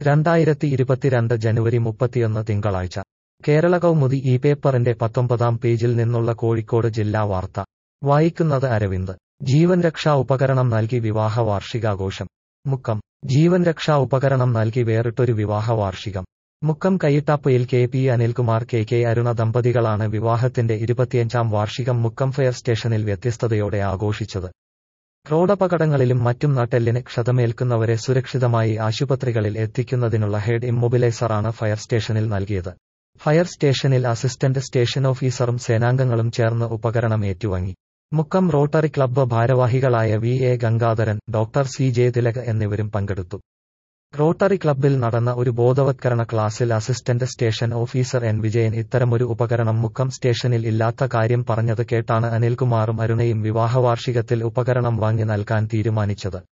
2022 ജനുവരി 31 തിങ്കളാഴ്ച കേരള കൗമുദി ഈ പേപ്പറിന്റെ 19-ാം പേജിൽ നിന്നുള്ള കോഴിക്കോട് ജില്ലാ വാർത്ത വായിക്കുന്നത് അരവിന്ദ്. ജീവൻ രക്ഷാ ഉപകരണം നൽകി വിവാഹ വാർഷികാഘോഷം. മുക്കം. ജീവൻ രക്ഷാ ഉപകരണം നൽകി വേറിട്ടൊരു വിവാഹ വാർഷികം. മുക്കം കയ്യിട്ടാപ്പയിൽ K P Anilkumar K Aruna ദമ്പതികളാണ് വിവാഹത്തിന്റെ 25-ാം വാർഷികം മുക്കം ഫയർ സ്റ്റേഷനിൽ വ്യത്യസ്തതയോടെ ആഘോഷിച്ചത്. റോഡപകടങ്ങളിലും മറ്റും നട്ടെല്ലിന് ക്ഷതമേൽക്കുന്നവരെ സുരക്ഷിതമായി ആശുപത്രികളിൽ എത്തിക്കുന്നതിനുള്ള ഹെഡ് ഇമ്മൊബിലൈസറാണ് ഫയർ സ്റ്റേഷനിൽ നൽകിയത്. ഫയർ സ്റ്റേഷനിൽ അസിസ്റ്റന്റ് സ്റ്റേഷൻ ഓഫീസറും സേനാംഗങ്ങളും ചേർന്ന് ഉപകരണം ഏറ്റുവാങ്ങി. മുക്കം റോട്ടറി ക്ലബ്ബ് ഭാരവാഹികളായ V A Gangadharan, doctor C J Thilak എന്നിവരും പങ്കെടുത്തു. റോട്ടറി ക്ലബ്ബിൽ നടന്ന ഒരു ബോധവത്കരണ ക്ലാസിൽ assistant station officer N Vijayan ഇത്തരമൊരു ഉപകരണം മുക്കം സ്റ്റേഷനിൽ ഇല്ലാത്ത കാര്യം പറഞ്ഞത് കേട്ടാണ് അനിൽകുമാറും അരുണയും വിവാഹവാർഷികത്തിൽ ഉപകരണം വാങ്ങി നൽകാൻ തീരുമാനിച്ചത്.